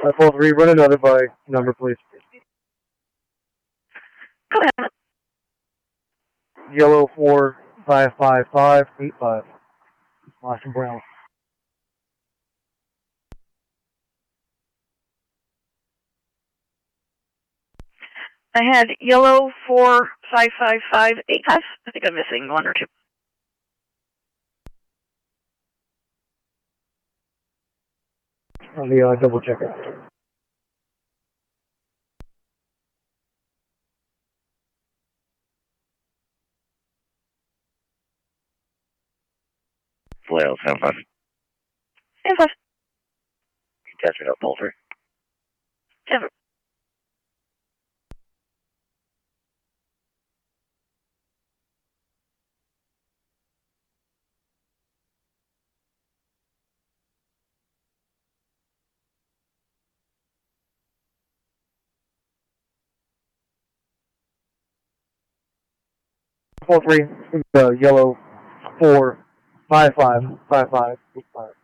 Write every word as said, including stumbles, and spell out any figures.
five four three, run another by number, please. Come on. Yellow four five five five eight five. Washington Brown. I had yellow four five five five eight five. I think I'm missing one or two. On the uh, double checker. Flail, seven five. seven five. Desert up, Pulver. Denver. four three, uh, yellow four five five five five eight five.